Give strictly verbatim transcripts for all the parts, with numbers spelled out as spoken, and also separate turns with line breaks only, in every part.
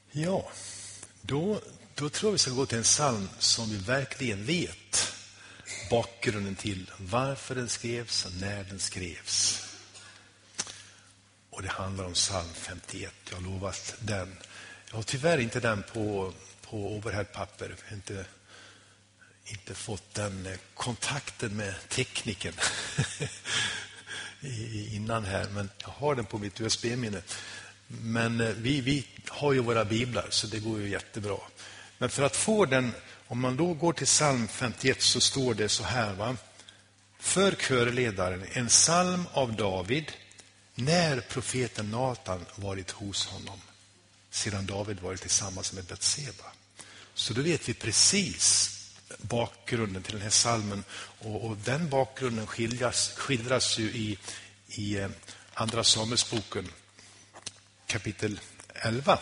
Ja, då, då tror jag vi ska gå till en psalm som vi verkligen vet bakgrunden till varför den skrevs och när den skrevs. Och det handlar om psalm femtioett. Jag har lovat den. Jag har tyvärr inte den på, på overheadpapper. Jag har inte, inte fått den kontakten med tekniken innan här. Men jag har den på mitt U S B-minne. Men vi, vi har ju våra biblar så det går ju jättebra. Men för att få den, om man då går till psalm femtioett så står det så här, va? För körledaren, en psalm av David när profeten Natan varit hos honom. Sedan David varit tillsammans med Betseba. Så då vet vi precis bakgrunden till den här psalmen. Och, och den bakgrunden skildras, skildras ju i, i andra Samuelsboken kapitel elva.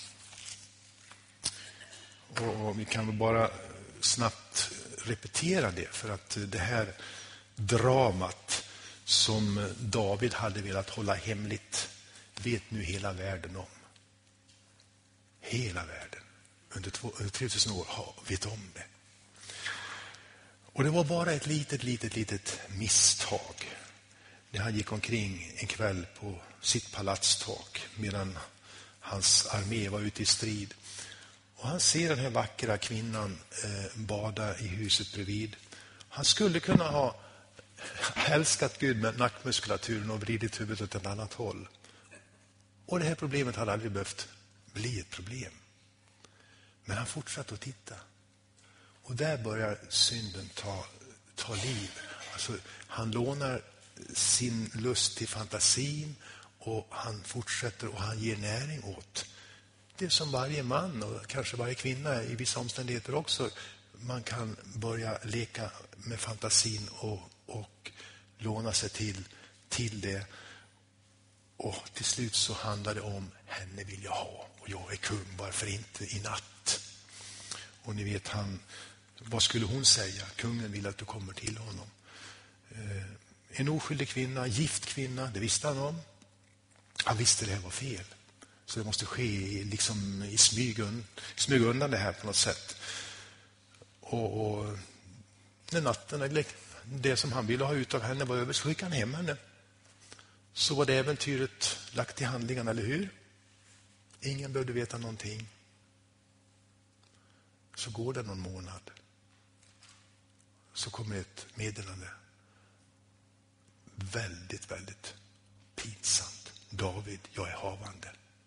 Och vi kan väl bara snabbt repetera det, för att det här dramat som David hade velat hålla hemligt vet nu hela världen om. Hela världen under tre tusen år har vet om det. Och det var bara ett litet, litet, litet misstag när han gick omkring en kväll på sitt palatstak medan hans armé var ute i strid. Och han ser den här vackra kvinnan eh, bada i huset bredvid. Han skulle kunna ha älskat Gud med nackmuskulaturen och vridit huvudet åt ett annat håll. Och det här problemet hade aldrig behövt bli ett problem. Men han fortsatte att titta. Och där börjar synden ta, ta liv. Alltså, han lånar sin lust till fantasin och han fortsätter och han ger näring åt det som varje man och kanske varje kvinna i vissa omständigheter också. Man kan börja leka med fantasin och, och låna sig till, till det. Och till slut så handlar det om henne vill jag ha och jag är kung, varför inte i natt? Och ni vet han, vad skulle hon säga? Kungen vill att du kommer till honom. Eh, en oskyldig kvinna, gift kvinna, det visste han om. Han visste det här var fel. Så det måste ske liksom i smyg, smyg undan det här på något sätt. Och, och när natten, det som han ville ha ut av henne var över, så skickade han hem henne. Så var det äventyret lagt i handlingarna, eller hur? Ingen behövde veta någonting. Så går det någon månad. Så kommer ett meddelande. Väldigt, väldigt pinsamt. David, jag är havande.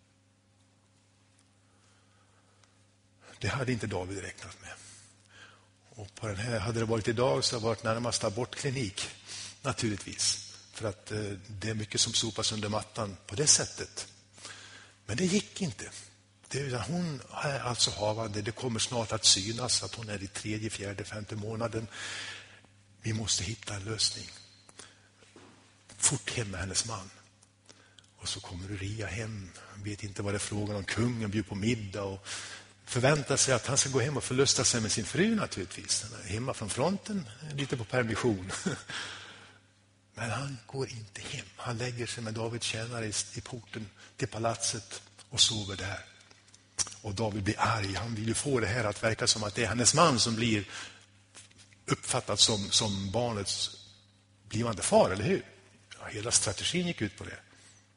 Det hade inte David räknat med. Och på den här, hade det varit idag så hade det varit närmast abortklinik. Naturligtvis. För att eh, det är mycket som sopas under mattan på det sättet. Men det gick inte. Det, hon är alltså havande. Det kommer snart att synas att hon är i tredje, fjärde, femte månaden. Vi måste hitta en lösning. Fort hem med hennes man. Och så kommer Uria hem. Han vet inte vad det är frågan om. Kungen bjuder på middag och förväntar sig att han ska gå hem och förlusta sig med sin fru naturligtvis. Han är hemma från fronten, lite på permission. Men han går inte hem. Han lägger sig med David tjänare i porten till palatset och sover där. Och David blir arg. Han vill ju få det här att verka som att det är hennes man som blir uppfattat som, som barnets blivande far, eller hur? Ja, hela strategin gick ut på det.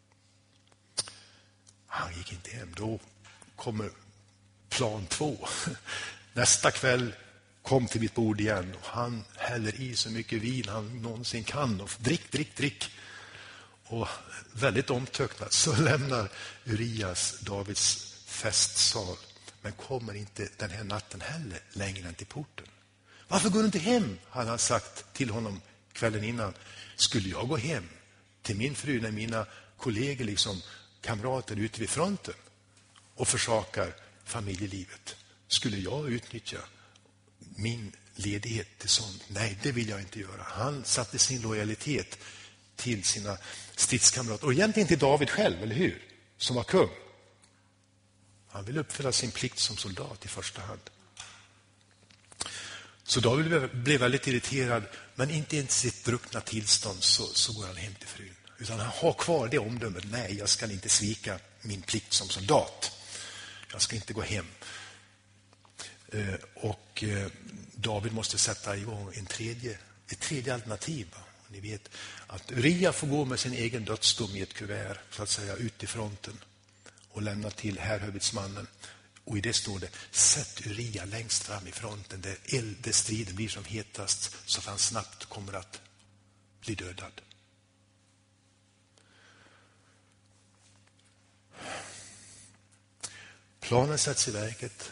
Han gick inte hem. Då kommer plan två. Nästa kväll kom till mitt bord igen och han häller i så mycket vin han någonsin kan och drick, drick, drick. Och väldigt omtöcknat så lämnar Urias Davids festsal, men kommer inte den här natten heller längre än till porten. Varför går du inte hem? Hade han sagt till honom kvällen innan. Skulle jag gå hem till min fru när mina kollegor, liksom kamrater ute vid fronten och försakar familjelivet? Skulle jag utnyttja min ledighet till sånt? Nej, det vill jag inte göra. Han satte sin lojalitet till sina stridskamrater och egentligen till David själv, eller hur? Som var kung. Han vill uppfylla sin plikt som soldat i första hand. Så David blev väldigt irriterad, men inte i sitt druckna tillstånd så, så går han hem till frun. Utan han har kvar det omdömet. Nej, jag ska inte svika min plikt som soldat. jag ska inte gå hem. Och David måste sätta igång en tredje, ett tredje alternativ. Ni vet att Uria får gå med sin egen dödsdom i ett kuvert så att säga ut i fronten och lämna till härhövitsmannen. Och i det står det, sätt Uria längst fram i fronten där, eld, där striden blir som hetast så att han snabbt kommer att bli dödad. Planen sätts i verket.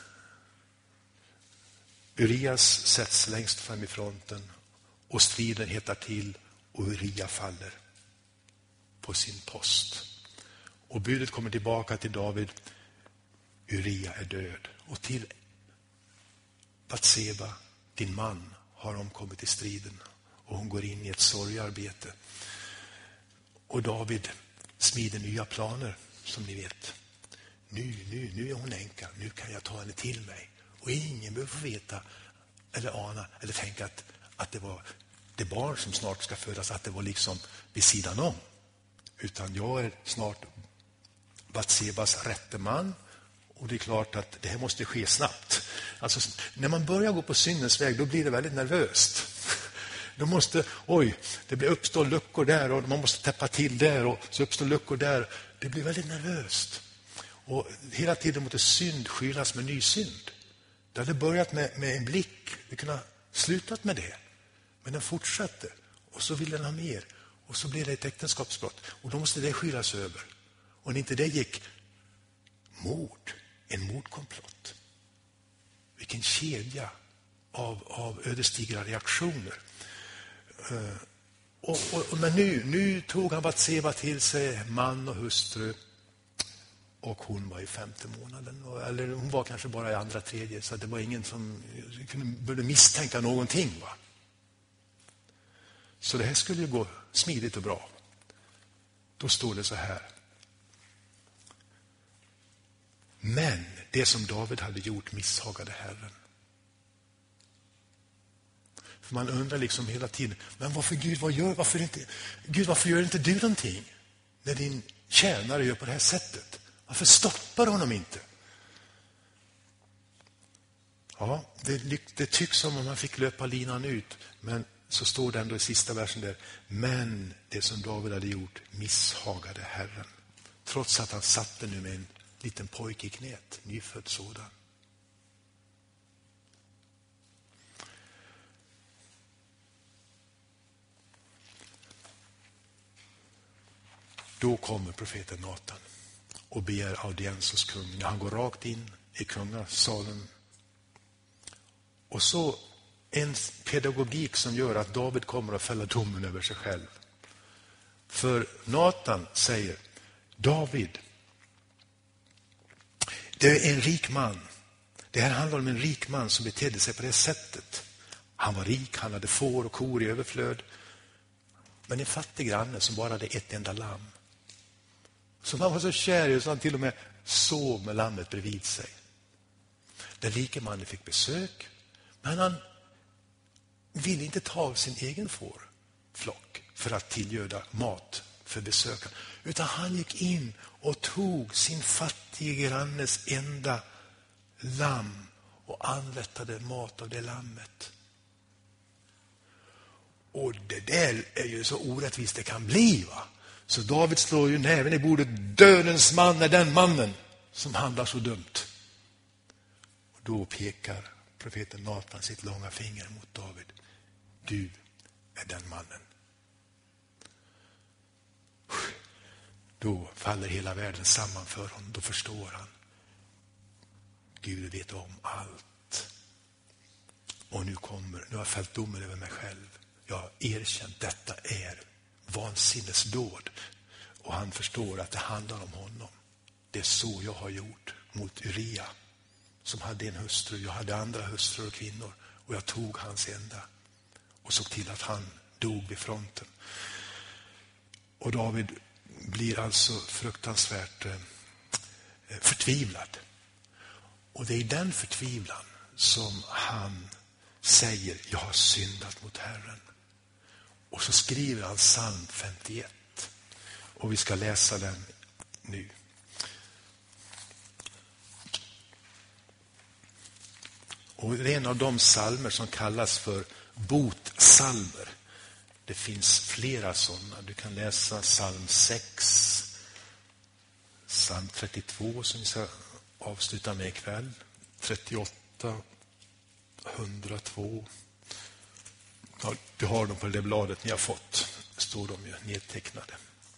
Urias sätts längst fram i fronten och striden hettar till och Uria faller på sin post. Och budet kommer tillbaka till David. Uria är död. Och till Batseba, din man, har omkommit i striden. Och hon går in i ett sorgarbete. Och David smider nya planer, som ni vet. Nu, nu, nu är hon änka. Nu kan jag ta henne till mig. Och ingen behöver få veta eller ana eller tänka att, att det var det barn som snart ska födas, att det var liksom vid sidan om. Utan jag är snart Batsebas rätte man. Och det är klart att det här måste ske snabbt. Alltså, när man börjar gå på syndens väg, då blir det väldigt nervöst. Då måste, oj, det blir uppstå luckor där och man måste täppa till där och så uppstår luckor där. Det blir väldigt nervöst. Och hela tiden måste synd skylas med ny synd. Det hade börjat med, med en blick. Det kunde ha slutat med det. Men den fortsatte. Och så ville den ha mer. Och så blev det ett äktenskapsbrott. Och då måste det skylas över. Och när inte det gick, mord. En mordkomplott. Vilken kedja av, av ödesdigra reaktioner. Uh, och, och, men nu, nu tog han Batseba till sig, man och hustru. Och hon var i femte månaden. Eller hon var kanske bara i andra tredje. Så det var ingen som kunde börja misstänka någonting. Va? Så det här skulle ju gå smidigt och bra. Då står det så här. Men det som David hade gjort misshagade Herren. För man undrar liksom hela tiden. Men varför Gud, vad gör, varför inte, Gud, varför gör inte du någonting? När din tjänare gör på det här sättet. Varför stoppar honom inte? Ja, det, det tycks som om han fick löpa linan ut. Men så står det ändå i sista versen där. Men det som David hade gjort misshagade Herren. Trots att han satte nu med en liten pojke i knät. Nyfödd sådan. Då kommer profeten Natan och begär audiens hos kungen. Han går rakt in i kungasalen. Och så en pedagogik som gör att David kommer att fälla domen över sig själv. För Natan säger, David, det är en rik man. Det här handlar om en rik man som betedde sig på det sättet. Han var rik, han hade får och kor i överflöd. Men en fattig granne som bara hade ett enda lamm. Så han var så kär i så han till och med sov med lammet bredvid sig. Den rike mannen fick besök. Men han ville inte ta av sin egen fårflock för att tillgöra mat för besökaren. Utan han gick in och tog sin fattige grannes enda lamm och anrättade mat av det lammet. Och det där är ju så orättvist det kan bli, va? Så David slår ju näven i bordet. Dödens man är den mannen som handlar så dumt. Och då pekar profeten Natan sitt långa finger mot David. Du är den mannen. Då faller hela världen samman för honom. Då förstår han. Gud vet om allt. Och nu kommer, nu har jag fällt domen över mig själv. Jag har erkänt detta är vansinnesdåd. Och han förstår att det handlar om honom. Det är så jag har gjort mot Uria. Som hade en hustru. Jag hade andra hustrur och kvinnor. Och jag tog hans enda. Och såg till att han dog vid fronten. Och David blir alltså fruktansvärt förtvivlad. Och det är i den förtvivlan som han säger, jag har syndat mot Herren. Och så skriver han psalm femtioett. Och vi ska läsa den nu. Och det är en av de psalmer som kallas för botsalmer. Det finns flera sådana. Du kan läsa psalm sex, psalm trettiotvå som vi ska avsluta med ikväll, trettioåtta, hundratvå. Ja, du har dem på det bladet ni har fått. Står de ju nedtecknade.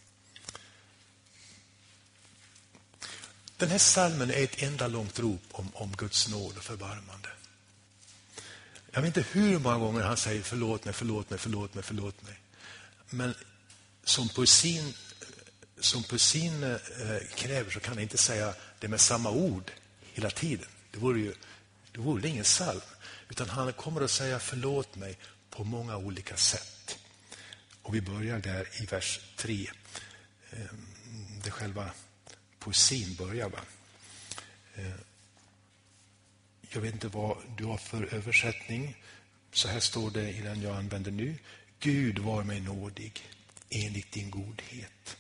Den här psalmen är ett enda långt rop om, om Guds nåd och förbarmande. Jag vet inte hur många gånger han säger förlåt mig, förlåt mig, förlåt mig, förlåt mig. Men som poesin, som poesin eh, kräver så kan han inte säga det med samma ord hela tiden. Det vore ju det vore ingen psalm. Utan han kommer att säga förlåt mig på många olika sätt. Och vi börjar där i vers tre. Eh, det själva poesin börjar, va? Eh, Jag vet inte vad du har för översättning. Så här står det i den jag använder nu. Gud var mig nådig enligt din godhet.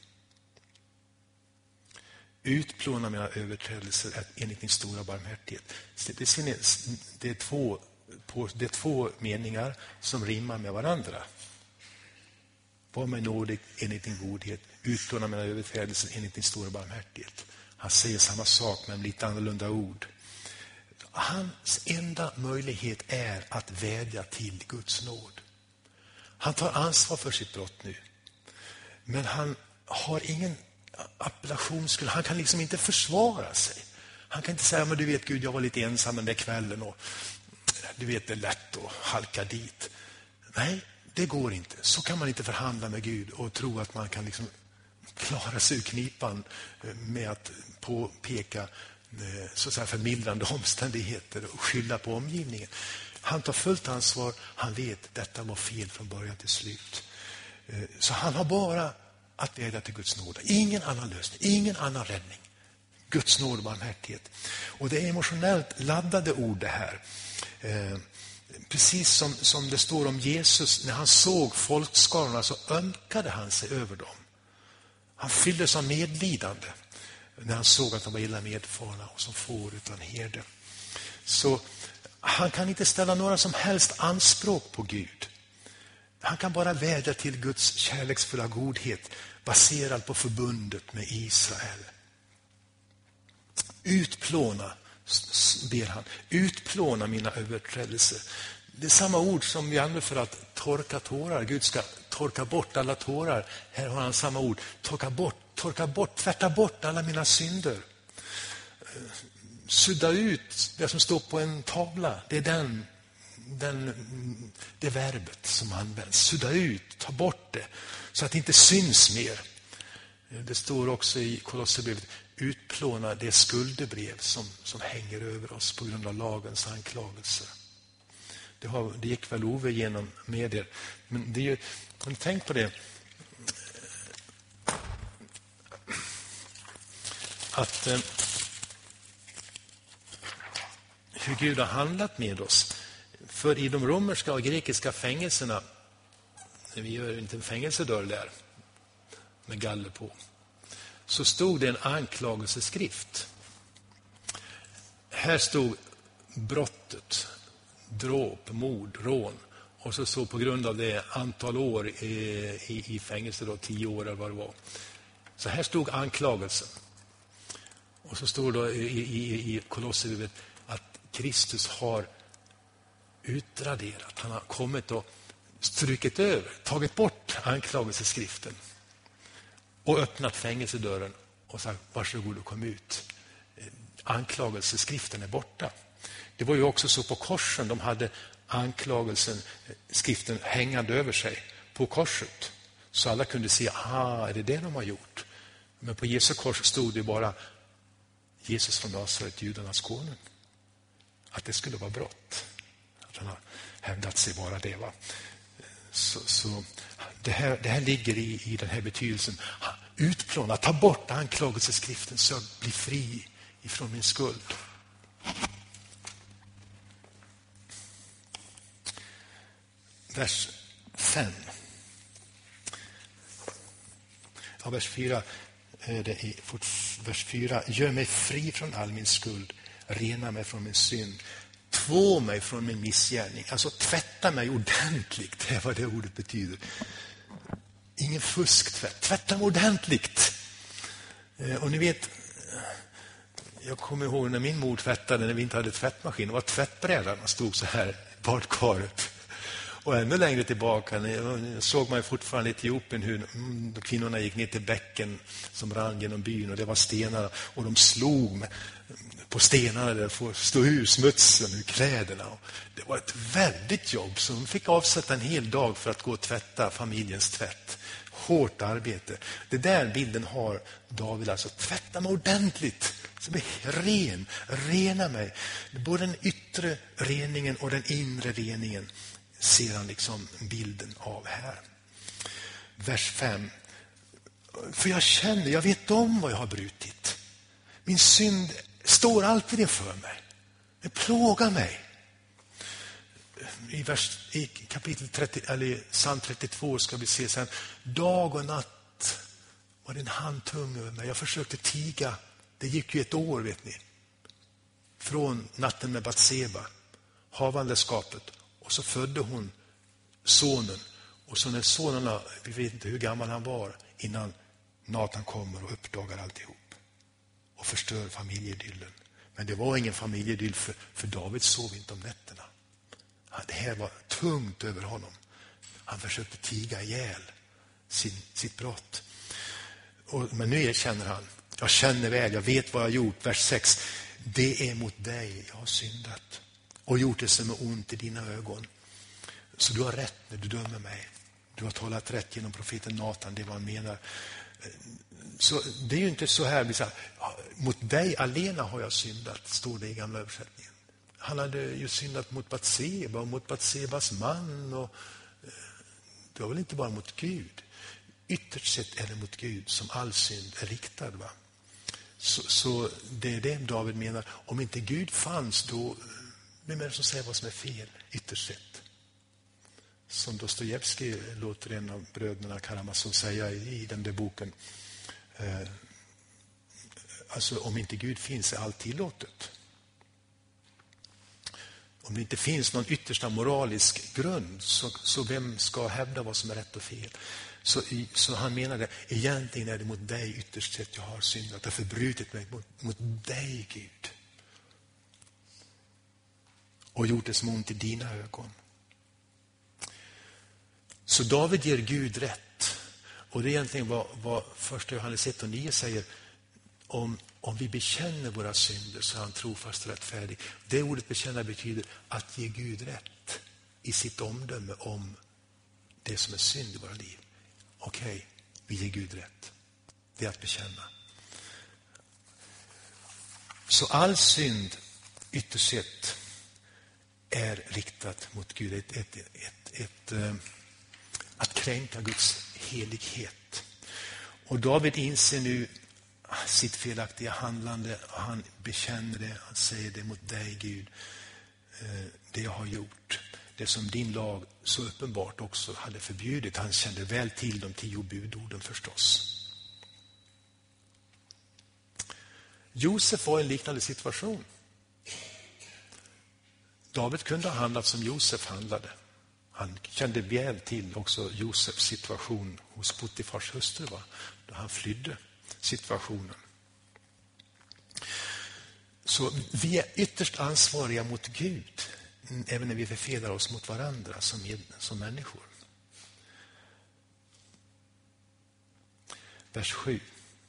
Utplåna mina överträdelser enligt din stora barmhärtighet. Det är två, det är två meningar som rimmar med varandra. Var mig nådig enligt din godhet. Utplåna mina överträdelser enligt din stora barmhärtighet. Han säger samma sak med lite annorlunda ord. Hans enda möjlighet är att vädja till Guds nåd. Han tar ansvar för sitt brott nu. Men han har ingen appellationsskuld. Han kan liksom inte försvara sig. Han kan inte säga, men du vet Gud, jag var lite ensam den där kvällen och du vet det är lätt att halka dit. Nej, det går inte. Så kan man inte förhandla med Gud och tro att man kan liksom klara sig ur knipan med att påpeka så att säga förmildrande omständigheter och skylla på omgivningen. Han tar fullt ansvar. Han vet att detta var fel från början till slut. Så han har bara att vädja till Guds nåd. Ingen annan lösning, ingen annan räddning. Guds nåd och barmhärtighet. Och det är emotionellt laddade ord det här. Precis som, som det står om Jesus, när han såg folkskarorna så ömkade han sig över dem. Han fylldes av medlidande när han såg att de var illa medfarna och som får utan herde. Så han kan inte ställa några som helst anspråk på Gud. Han kan bara vädja till Guds kärleksfulla godhet baserad på förbundet med Israel. Utplåna, ber han, utplåna mina överträdelser. Det är samma ord som vi använder för att torka tårar. Gud ska torka bort alla tårar. Här har han samma ord. Torka bort, torka bort, tvätta bort alla mina synder. Sudda ut det som står på en tavla. Det är den, den, det verbet som används. Sudda ut, ta bort det. Så att det inte syns mer. Det står också i Kolosserbrevet. Utplåna det skuldebrev som, som hänger över oss på grund av lagens anklagelser. Det, har, det gick väl Ove igenom med er. Men det är ju, men tänk på det. Att eh, hur Gud har handlat med oss. För i de romerska och grekiska fängelserna, vi gör inte en fängelsedörr där med galler på, så stod det en anklagelseskrift. Här stod brottet, dråp, mord, rån. Och så stod på grund av det antal år i, i, i fängelse, då, tio år eller vad det var. Så här stod anklagelsen. Och så stod det i, i, i Kolosserbrevet att Kristus har utraderat. Han har kommit och strukit över, tagit bort anklagelseskriften. Och öppnat fängelsedörren och sagt, varsågod och kom ut. Anklagelseskriften är borta. Det var ju också så på korsen, de hade anklagelsen, skriften hängande över sig på korset. Så alla kunde se, ah, är det det de har gjort? Men på Jesu kors stod det bara Jesus från Nasaret, judarnas konung. Att det skulle vara brott. Att han har hävdat sig vara det, va? Så, så det, här, det här ligger i, i den här betydelsen. Utplåna, ta bort anklagelseskriften så jag blir fri ifrån min skuld. Vers fem. Ja, vers fyra. Det är vers fyra. Gör mig fri från all min skuld. Rena mig från min synd. två mig från min missgärning. Alltså tvätta mig ordentligt, det är vad det ordet betyder. Ingen fusktvätt, tvätta mig ordentligt. Och ni vet, jag kommer ihåg när min mor tvättade när vi inte hade tvättmaskin. Det var tvättbrädan stod så här i badkaret. Och ännu längre tillbaka såg man fortfarande i Etiopien hur kvinnorna gick ner till bäcken som rann genom byn och det var stenar och de slog med, på stenarna där för att stå ur smutsen ur kläderna. Det var ett väldigt jobb så de fick avsätta en hel dag för att gå och tvätta familjens tvätt. Hårt arbete. Det där bilden har David, alltså tvätta mig ordentligt så blir ren, rena mig. Både den yttre reningen och den inre reningen ser han liksom bilden av här. Vers fem. För jag känner, jag vet om vad jag har brutit. Min synd står alltid inför mig. Det plågar mig. I, vers, i kapitel trettio, eller psalm trettiotvå ska vi se sen. Dag och natt var din hand tung över mig. Jag försökte tiga. Det gick ju ett år, vet ni. Från natten med Batseba, havandeskapet. Och så födde hon sonen. Och så när sonen, vi vet inte hur gammal han var innan Natan kommer och uppdagar alltihop. Och förstör familjedyllen. Men det var ingen familjedyll för, för David sov inte om nätterna. Det här var tungt över honom. Han försökte tiga ihjäl sin, sitt brott. Och, men nu erkänner han. Jag känner väl, jag vet vad jag har gjort. Vers sex. Det är mot dig jag har syndat. Och gjort det som är ont i dina ögon. Så du har rätt när du dömer mig. Du har talat rätt genom profeten Natan, det är vad han menar. Så det är ju inte så här, så här mot dig alena har jag syndat, står det i gamla översättningen. Han hade ju syndat mot Batseba och mot Batsebas man. Och, det var väl inte bara mot Gud. Ytterst sett är det mot Gud som all synd är riktad. Va? Så, så det är det David menar. Om inte Gud fanns då, vem är det som säger vad som är fel ytterst sett? Som Dostojevskij låter en av bröderna Karamazov säga i, i den där boken. Eh, alltså om inte Gud finns är allt tillåtet. Om det inte finns någon yttersta moralisk grund så, så vem ska hävda vad som är rätt och fel? Så, så han menade, egentligen är det mot dig ytterst sett jag har syndat. Jag har förbrutit mig mot, mot dig, Gud. Och gjort det som ont i dina ögon. Så David ger Gud rätt. Och det är egentligen vad, vad första Johannes ett och nio säger. Om, om vi bekänner våra synder så är han trofast och rättfärdig. Det ordet bekänna betyder att ge Gud rätt i sitt omdöme om det som är synd i våra liv. Okej, okay, vi ger Gud rätt. Det är att bekänna. Så all synd ytterst sett är riktat mot Gud. Ett, ett, ett, ett, ett, att kränka Guds helighet. Och David inser nu sitt felaktiga handlande. Han bekänner det. Han säger det mot dig, Gud. Det jag har gjort. Det som din lag så uppenbart också hade förbjudit. Han kände väl till de tio budorden förstås. Josef var i en liknande situation. David kunde ha handlat som Josef handlade. Han kände väl till också Josefs situation hos Potifars hustru, va? Då han flydde situationen. Så vi är ytterst ansvariga mot Gud, även när vi förfelar oss mot varandra som, som människor. Vers sju.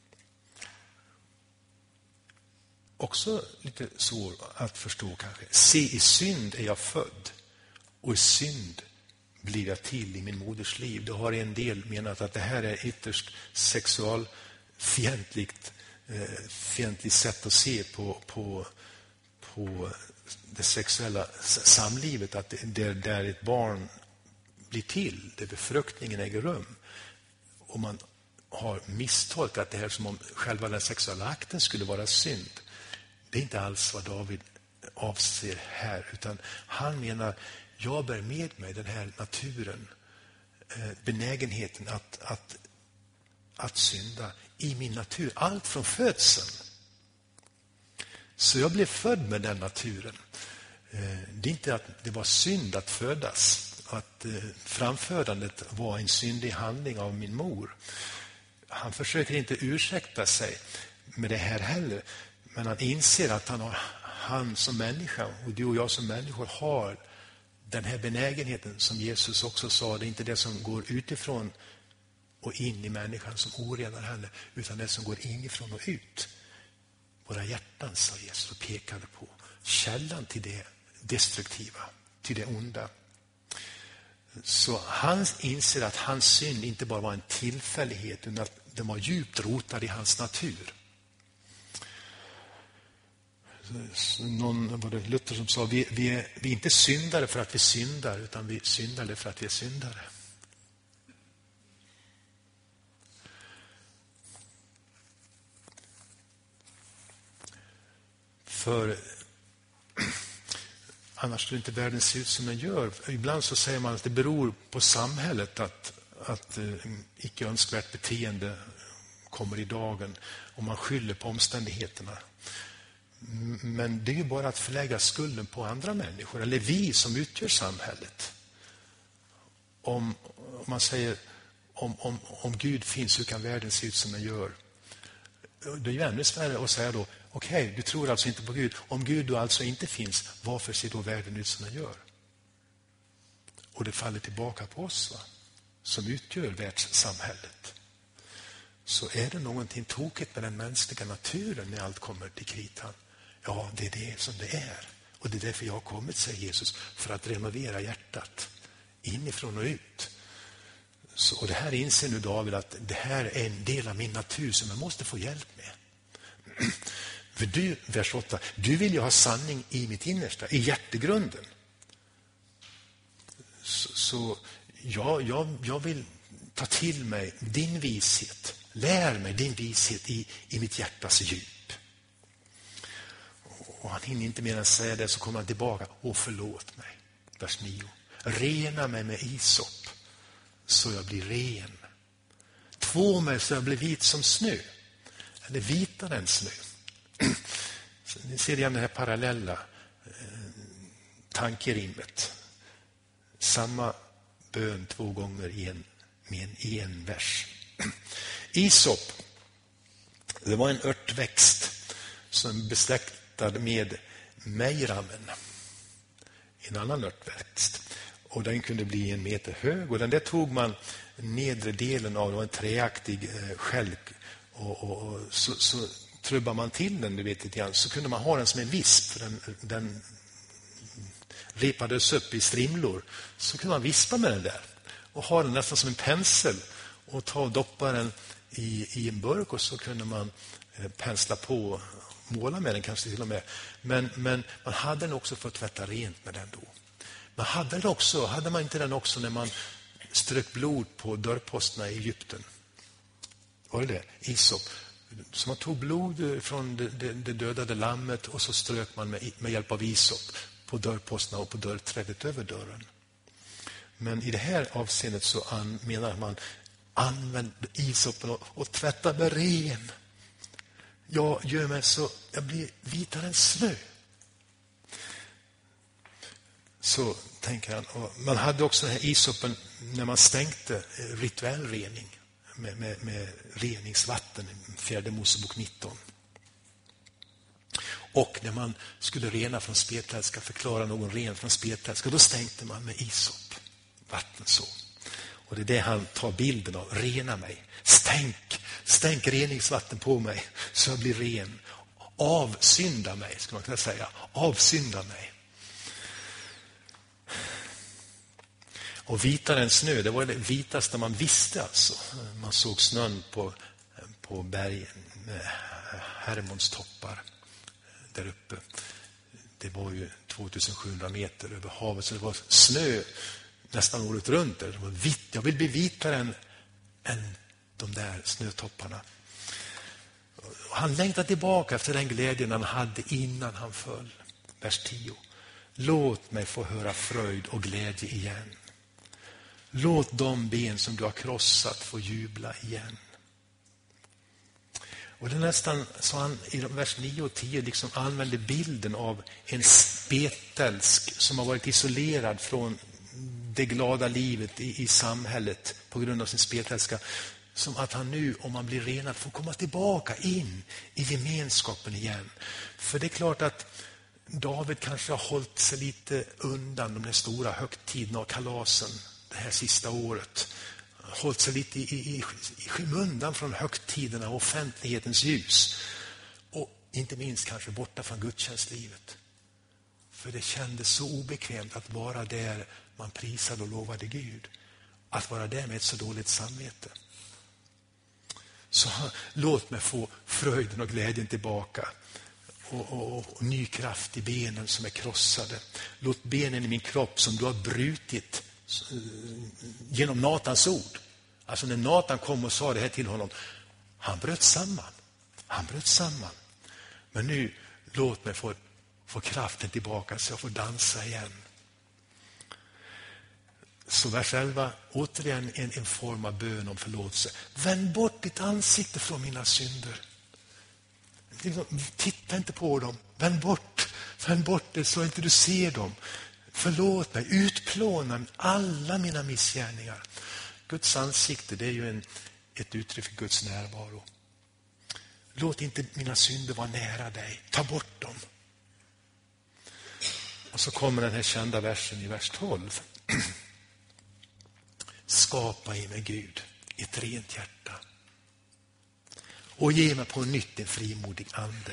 Också lite svår att förstå kanske. Se, i synd är jag född och i synd blir jag till i min moders liv. Då har en del menat att det här är ytterst sexualfientligt eh, fientligt sätt att se på, på, på det sexuella samlivet. Att det där ett barn blir till, där befruktningen äger rum. Och man har misstolkat det här som om själva den sexuella akten skulle vara synd. Det är inte alls vad David avser här, utan han menar, jag bär med mig den här naturen, benägenheten att, att, att synda i min natur, allt från födseln. Så jag blev född med den naturen. det är inte att det var synd att födas. Att eh, framfödandet var en syndig handling av min mor. Han försöker inte ursäkta sig med det här heller. Men han inser att han, har, han som människa och du och jag som människor har den här benägenheten som Jesus också sa. Det är inte det som går utifrån och in i människan som orenar heller, utan det som går inifrån och ut. Våra hjärtan, sa Jesus och pekade på källan till det destruktiva, till det onda. Så han inser att hans synd inte bara var en tillfällighet, utan att den var djupt rotad i hans natur. Någon var det Luther som sa, vi, vi, är, vi är inte syndare för att vi syndar, utan vi syndare för att vi är syndare. För annars skulle inte världen se ut som den gör. Ibland så säger man att det beror på samhället att, att eh, icke önskvärt beteende kommer i dagen och man skyller på omständigheterna. Men det är ju bara att förlägga skulden på andra människor, eller vi som utgör samhället. Om, om man säger om, om, om Gud finns, hur kan världen se ut som den gör? Det är ju ännu svårare att säga då, okej, okay, du tror alltså inte på Gud. Om Gud då alltså inte finns, varför ser då världen ut som den gör? Och det faller tillbaka på oss, va? Som utgör världssamhället. Så är det någonting tokigt med den mänskliga naturen när allt kommer till kritan. Ja, det är det som det är. Och det är därför jag har kommit, säger Jesus, för att renovera hjärtat inifrån och ut. Så, och det här inser nu David att det här är en del av min natur som jag måste få hjälp med. För du, vers åtta, du vill ju ha sanning i mitt innersta, i hjärtegrunden. Så, så ja, jag, jag vill ta till mig din vishet. Lär mig din vishet i, i mitt hjärtas djup. Och han hinner inte mer än säga det, så kommer han tillbaka. Och förlåt mig. Vers nio. Rena mig med isop, så jag blir ren. Två mig så jag blir vit som snö. Eller vitare än snö. Så ni ser igen det här parallella eh, tankerimmet. Samma bön två gånger i en, med en, i en vers. Isop, det var en örtväxt som besläktad med mejramen, en annan örtväxt. Och den kunde bli en meter hög, och den där tog man nedre delen av, det var en träaktig eh, skälk, och, och, och så, så trubbar man till den, du vet lite grann, så kunde man ha den som en visp, för den, den repades upp i strimlor, så kunde man vispa med den där och ha den nästan som en pensel och ta och doppa den i, i en burk, och så kunde man eh, pensla på, måla med den kanske till och med, men, men man hade den också för att tvätta rent med den då. Man hade den också, hade man inte den också när man strök blod på dörrposterna i Egypten? Var det det? Isop. Så man tog blod från det, det, det dödade lammet, och så strök man med, med hjälp av isop på dörrposterna och på dörrträdet över dörren. Men i det här avseendet så an, menar man använd isopen och, och tvätta mig ren. Jag gör mig så jag blir vitare än snö. Så tänker han. Och man hade också den här isopen när man stänkte rituell rening med, med, med reningsvatten, fjärde Mosebok nitton. Och när man skulle rena från spetälska, förklara någon ren från spetälska, då stänkte man med isop, vatten så. Och det är det han tar bilden av, rena mig. Stänk, stänk reningsvatten på mig så jag blir ren. Avsynda mig, skulle man kunna säga. Avsynda mig. Och vitare än snö, det var det vitaste man visste alltså. Man såg snön på, på bergen, Hermons toppar där uppe. Det var ju tvåtusensjuhundra meter över havet, så det var snö nästan året runt. Det var vitt. Jag vill bli vitare än, än de där snötopparna. Och han längtade tillbaka efter den glädjen han hade innan han föll. Vers tio. Låt mig få höra fröjd och glädje igen. Låt de ben som du har krossat få jubla igen. Och det är nästan så han i vers nio och tio liksom använder bilden av en spetälsk som har varit isolerad från det glada livet i, i samhället på grund av sin spetälska. Som att han nu, om han blir renad, får komma tillbaka in i gemenskapen igen. För det är klart att David kanske har hållit sig lite undan de där stora högtiderna och kalasen det här sista året. Hållit sig lite i, i, i skymundan från högtiderna och offentlighetens ljus. Och inte minst kanske borta från gudstjänstlivet. För det kändes så obekvämt att vara där man prisade och lovade Gud. Att vara där med ett så dåligt samvete. Så låt mig få fröjden och glädjen tillbaka. Och, och, och ny kraft i benen som är krossade. Låt benen i min kropp som du har brutit genom Natans ord. Alltså när Natan kom och sa det här till honom. Han bröt samman. Han bröt samman. Men nu låt mig få, få kraften tillbaka så jag får dansa igen. Så vers elva, återigen en, en form av bön om förlåtelse. Vänd bort ditt ansikte från mina synder. Titta inte på dem. Vänd bort. Vänd bort det så inte du ser dem. Förlåt mig. Utplåna alla mina missgärningar. Guds ansikte, det är ju en, ett uttryck för Guds närvaro. Låt inte mina synder vara nära dig. Ta bort dem. Och så kommer den här kända versen i vers tolv. Skapa i mig, Gud, ett rent hjärta. Och ge mig på nytt en frimodig ande.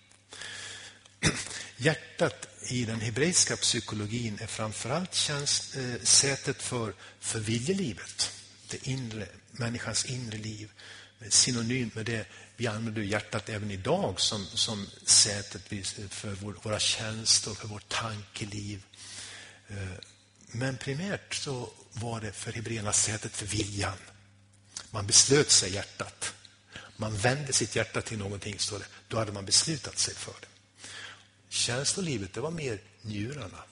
Hjärtat i den hebreiska psykologin är framförallt tjänst, äh, sätet för, för viljelivet. Det inre, människans inre liv. Synonymt med det vi använder hjärtat även idag som, som sätet för vår, våra känslor, för vårt tankeliv. Men primärt så var det för hebreerna sätet för viljan. Man beslöt sig hjärtat. Man vände sitt hjärta till någonting, så det, då hade man beslutat sig för det. Känslolivet, det var mer njurarna.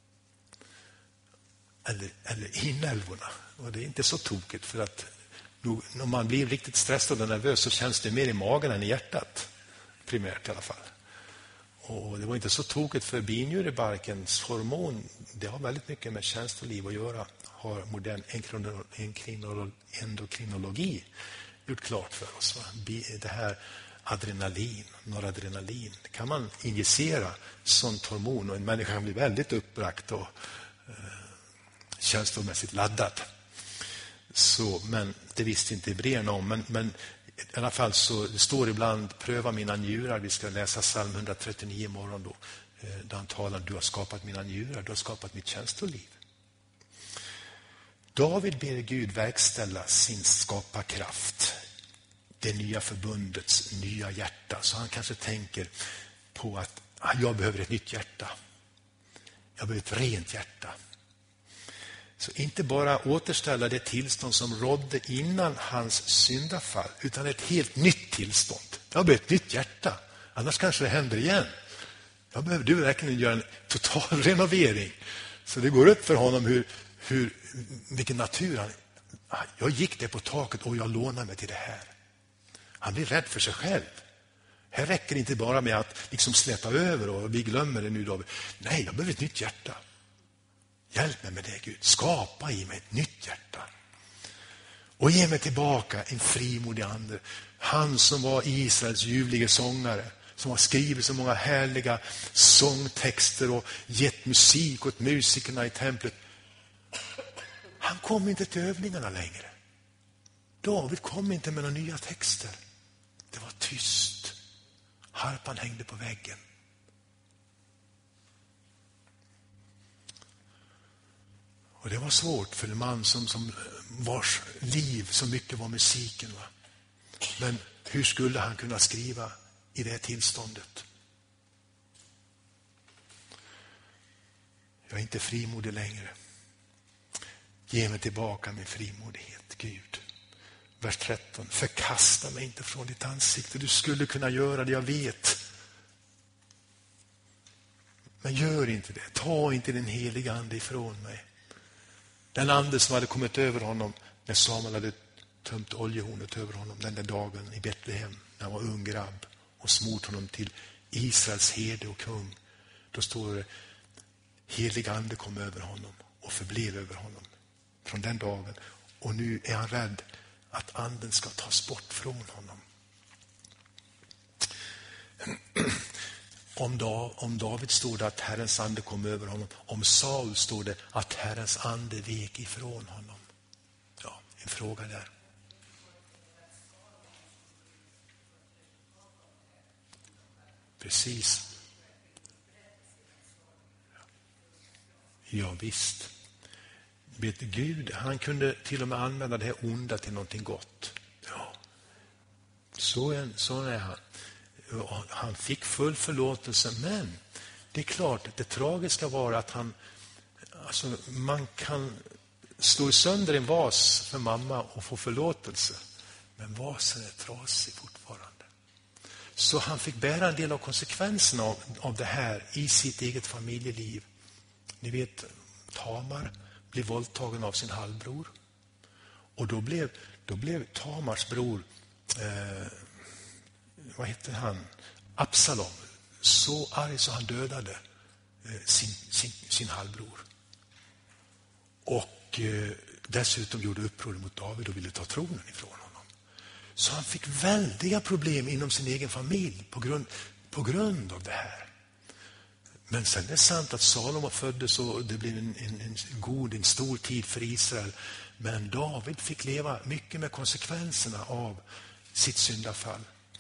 Eller, eller inälvorna. Och det är inte så tokigt, för att när man blir riktigt stressad och nervös så känns det mer i magen än i hjärtat. Primärt i alla fall. Och det var inte så tokigt, för binjurebarkens hormon, det har väldigt mycket med känsloliv att göra. Har modern endokrinologi gjort klart för oss. Va? Det här adrenalin, noradrenalin, det kan man injicera sånt hormon och en människa kan bli väldigt uppbragt och eh, känslomässigt laddad. Så, men det visste inte hebreerna om. Men, men i alla fall så det står ibland, pröva mina njurar. Vi ska läsa psalm etthundratrettionio imorgon då. Eh, där han talar, du har skapat mina njurar, du har skapat mitt känsloliv. David ber Gud verkställa sin skaparkraft. Det nya förbundets nya hjärta. Så han kanske tänker på att jag behöver ett nytt hjärta. Jag behöver ett rent hjärta. Så inte bara återställa det tillstånd som rådde innan hans syndafall, utan ett helt nytt tillstånd. Jag behöver ett nytt hjärta. Annars kanske det händer igen. Jag behöver du verkligen göra en total renovering. Så det går upp för honom hur, hur, vilken natur han... Jag gick där på taket och jag lånar mig till det här. Han blir rädd för sig själv. Här räcker det inte bara med att liksom släta över och vi glömmer det nu. Då. Nej, jag behöver ett nytt hjärta. Hjälp mig med det, Gud. Skapa i mig ett nytt hjärta. Och ge mig tillbaka en frimodig ande. Han som var Israels ljuvliga sångare. Som har skrivit så många härliga sångtexter och gett musik åt musikerna i templet. Han kom inte till övningarna längre. David kom inte med några nya texter. Det var tyst. Harpan hängde på väggen. Och det var svårt för en man som, som vars liv så mycket var musiken. Va? Men hur skulle han kunna skriva i det här tillståndet? Jag är inte frimodig längre. Ge mig tillbaka min frimodighet, Gud. Vers tretton. Förkasta mig inte från ditt ansikte. Du skulle kunna göra det, jag vet. Men gör inte det. Ta inte den heliga ande ifrån mig. Den ande som hade kommit över honom när Samuel hade tömt oljehornet över honom den där dagen i Betlehem. när han var ung grabb och smort honom till Israels herde och kung. Då står det, helig ande kom över honom och förblev över honom från den dagen. Och nu är han rädd att anden ska tas bort från honom. Om, Dav, om David står det att Herrens ande kom över honom. Om Saul står det att Herrens ande vek ifrån honom. Ja, en fråga där. Precis. Ja, visst. Vet Gud, han kunde till och med använda det här onda till någonting gott. Ja. Så är, så är han. Han fick full förlåtelse, men det är klart att det tragiska var att han, alltså man kan slå sönder en vas för mamma och få förlåtelse, men vasen är trasig fortfarande. Så han fick bära en del av konsekvenserna av, av det här i sitt eget familjeliv. Ni vet, Tamar blev våldtagen av sin halvbror. Och då blev, då blev Tamars bror, eh, vad heter han? Absalom. Så arg så han dödade eh, sin, sin, sin halvbror. Och eh, dessutom gjorde uppror mot David och ville ta tronen ifrån honom. Så han fick väldiga problem inom sin egen familj på grund, på grund av det här. Men sen är det sant att Salomo föddes och det blev en, en, en god, en stor tid för Israel. Men David fick leva mycket med konsekvenserna av sitt syndafall.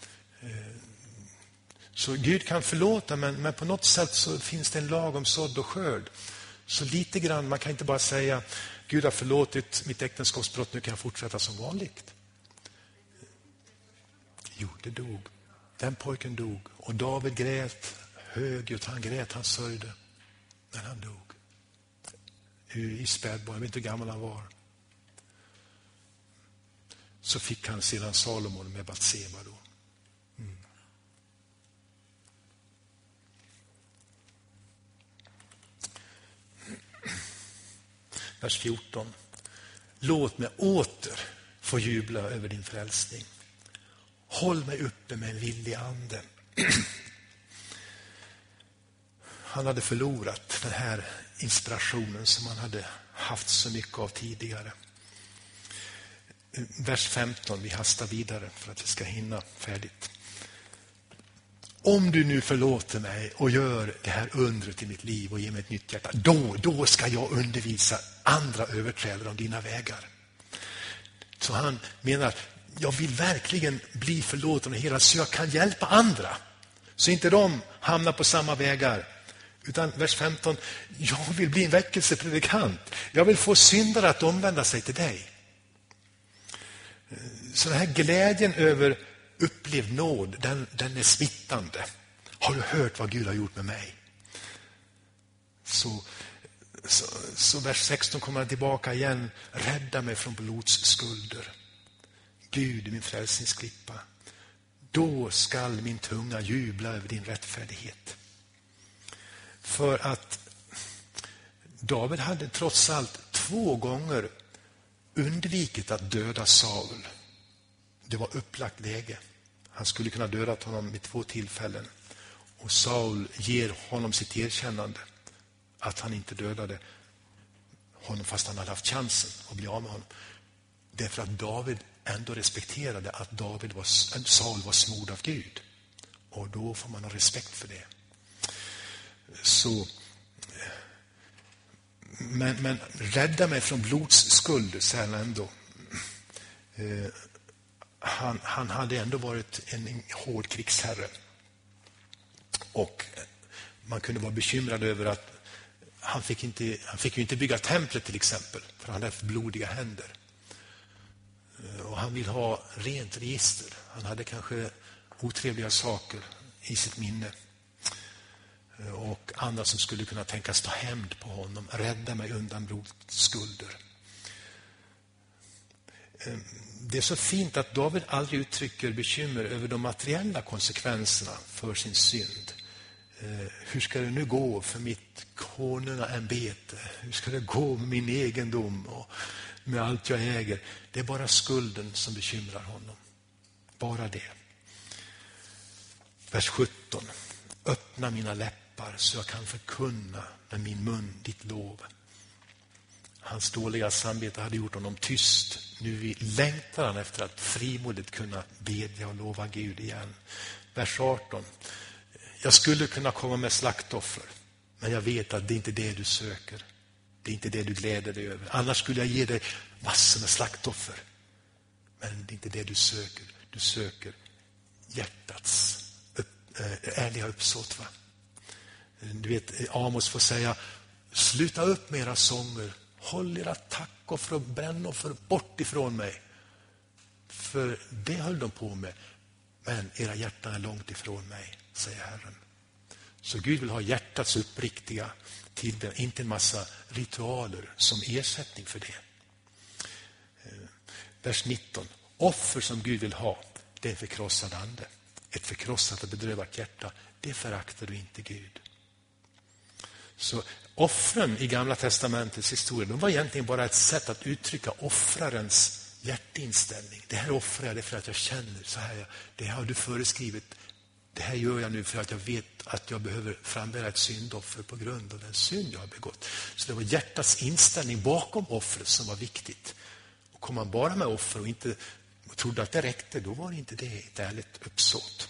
Så Gud kan förlåta, men, men på något sätt så finns det en lag om sådd och skörd. Så lite grann, man kan inte bara säga Gud har förlåtit mitt äktenskapsbrott, nu kan jag fortsätta som vanligt. Jo, det dog. Den pojken dog. Och David grät högljutt, han grät, han sörjde. Men han dog. I spädbarn, jag vet inte hur gammal han var. Så fick han sedan Salomon med Batseba då. Mm. Vers fjorton. Låt mig åter få jubla över din frälsning. Håll mig uppe med en villig ande. Han hade förlorat den här inspirationen som han hade haft så mycket av tidigare. Vers femton, vi hastar vidare för att vi ska hinna färdigt. Om du nu förlåter mig och gör det här undret i mitt liv och ger mig ett nytt hjärta, då, då ska jag undervisa andra överträdare om dina vägar. Så han menar, jag vill verkligen bli förlåten och hela så jag kan hjälpa andra. Så inte de hamnar på samma vägar. Utan vers femton, jag vill bli en väckelsepredikant. Jag vill få syndare att omvända sig till dig. Så den här glädjen över upplevd nåd, den, den är smittande. Har du hört vad Gud har gjort med mig? Så, så, så vers sexton kommer han tillbaka igen. Rädda mig från blodsskulder. Gud, min frälsningsklippa. Då skall min tunga jubla över din rättfärdighet. För att David hade trots allt två gånger undvikit att döda Saul. Det var upplagt läge. Han skulle kunna döda honom vid två tillfällen. Och Saul ger honom sitt erkännande att han inte dödade honom fast han hade haft chansen att bli av med honom. Därför att David ändå respekterade att David var, Saul var smord av Gud. Och då får man ha respekt för det. Så, men, men rädda mig från blodsskuld, säger han ändå. Eh, han, han hade ändå varit en, en hård krigsherre. Och man kunde vara bekymrad över att han fick, inte, han fick ju inte bygga templet till exempel, för han hade haft blodiga händer. Och han vill ha rent register. Han hade kanske otrevliga saker i sitt minne. Och andra som skulle kunna tänkas ta hämnd på honom. Rädda mig undan blodskulder. Det är så fint att David aldrig uttrycker bekymmer över de materiella konsekvenserna för sin synd. Hur ska det nu gå för mitt konungaämbete? Hur ska det gå med min egendom och med allt jag äger? Det är bara skulden som bekymrar honom. Bara det. Vers sjutton. Öppna mina läppar så jag kan förkunna med min mun ditt lov. Hans dåliga samvete hade gjort honom tyst. Nu längtar han efter att frimodigt kunna bedja och lova Gud igen. Vers arton. Jag skulle kunna komma med slaktoffer, men jag vet att det är inte det du söker. Det är inte det du gläder dig över. Annars skulle jag ge dig massor med slaktoffer. Men det är inte det du söker. Du söker hjärtats upp, äh, ärliga uppsåt. Va? Du vet, Amos får säga, sluta upp med era sånger. Håll era tackoffer och brännoffer bort ifrån mig. För det höll de på med. Men era hjärtan är långt ifrån mig, säger Herren. Så Gud vill ha hjärtats uppriktiga tillbedjan, inte en massa ritualer som ersättning för det. Vers nitton. Offer som Gud vill ha, det är en förkrossad ande. Ett förkrossat och bedrövat hjärta, det föraktar du inte Gud. Så offren i Gamla testamentets historia, de var egentligen bara ett sätt att uttrycka offrarens hjärtinställning. Det här offrar jag det för att jag känner så här. Det här har du föreskrivit. Det här gör jag nu för att jag vet att jag behöver frambära ett syndoffer på grund av den synd jag har begått. Så det var hjärtats inställning bakom offret som var viktigt. Och kom man bara med offer och inte och trodde att det räckte, då var det inte det ett ärligt uppsåt.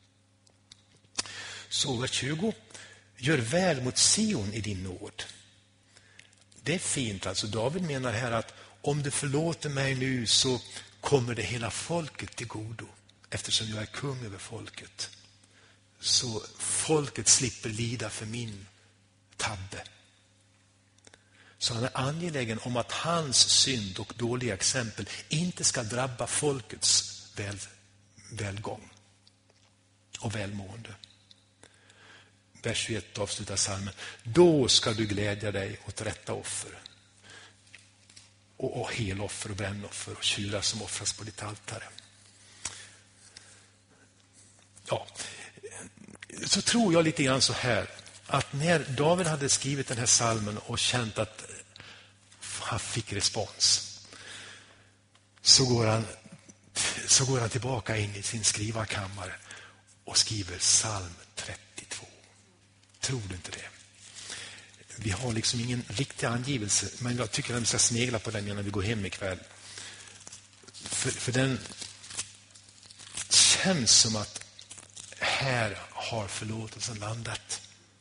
Så vers tjugo. Gör väl mot Sion i din nåd. Det är fint. Alltså David menar här att om du förlåter mig nu så kommer det hela folket till godo. Eftersom jag är kung över folket. Så folket slipper lida för min tabbe. Så han är angelägen om att hans synd och dåliga exempel inte ska drabba folkets väl, välgång och välmående. Vers tjugoett avslutar psalmen. Då ska du glädja dig åt rätta offer. Och, och heloffer och brännoffer och tjurar som offras på ditt altare. Ja, så tror jag lite grann så här. Att när David hade skrivit den här psalmen och känt att han fick respons. Så går han, så går han tillbaka in i sin skrivarkammare och skriver psalm trettiotvå. Tror du inte det? Vi har liksom ingen riktig angivelse, men jag tycker att vi ska snegla på den när vi går hem ikväll. För, för den känns som att här har förlåtelsen landat.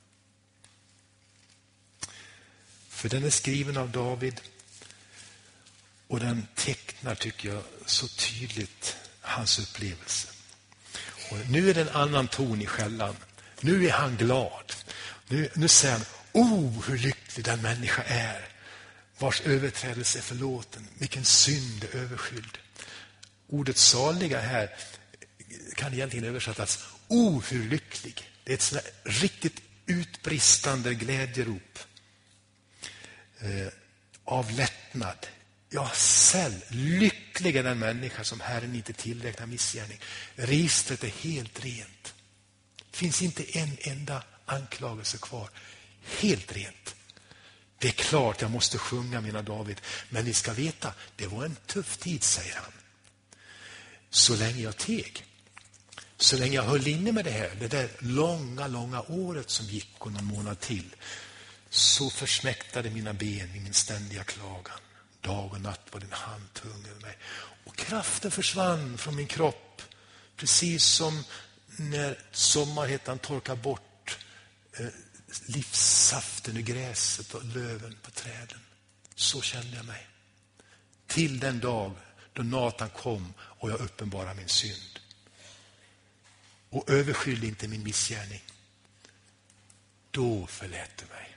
För den är skriven av David och den tecknar, tycker jag, så tydligt hans upplevelse. Och nu är det en annan ton i skällan. Nu är han glad. Nu, nu säger han, oh hur lycklig den människa är vars överträdelse är förlåten. Vilken synd är överskyld. Ordet saliga här kan egentligen översättas, oh hur lycklig. Det är ett sådär riktigt utbristande glädjerop. Eh, av lättnad. Ja, säll, lycklig är den människa som Herren inte tillräknar missgärning. Registret är helt rent. Det finns inte en enda anklagelse kvar. Helt rent. Det är klart jag måste sjunga, mina David. Men ni ska veta, det var en tuff tid, säger han. Så länge jag teg. Så länge jag höll inne med det här. Det där långa, långa året som gick och någon månad till. Så försmäktade mina ben i min ständiga klagan. Dag och natt var din hand tung över mig. Och kraften försvann från min kropp. Precis som när sommarhettan torkar bort eh, livssaften ur gräset och löven på träden. Så kände jag mig. Till den dag då Nathan kom och jag uppenbarade min synd. Och överskyllde inte min missgärning. Då förlät du mig.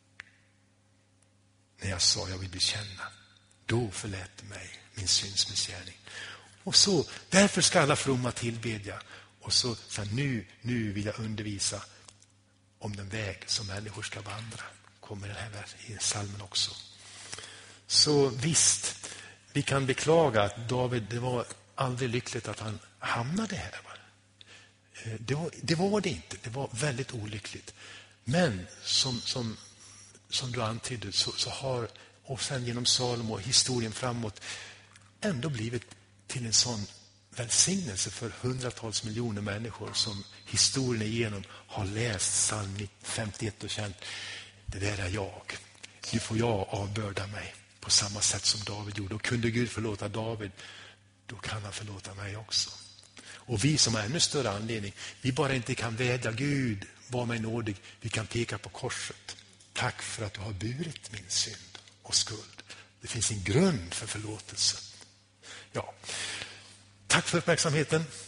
När jag sa jag vill bekänna. Då förlät du mig min syns missgärning. Och så, därför ska alla fromma tillbedja. Och så, så nu, nu vill jag undervisa om den väg som människor ska vandra. Kommer den här i psalmen också. Så visst, vi kan beklaga att David, det var aldrig lyckligt att han hamnade här. Det var, det var det inte. Det var väldigt olyckligt. Men som, som, som du antydde så, så har, och sen genom Salomo och historien framåt, ändå blivit till en sån välsignelse för hundratals miljoner människor som historien igenom har läst psalm femtioett och känt, det där är jag. Nu får jag avbörda mig på samma sätt som David gjorde. Och kunde Gud förlåta David, då kan han förlåta mig också. Och vi som har ännu större anledning, vi bara inte kan vädja Gud, var mig nådig, vi kan peka på korset. Tack för att du har burit min synd och skuld. Det finns en grund för förlåtelse. Ja. Tack för uppmärksamheten.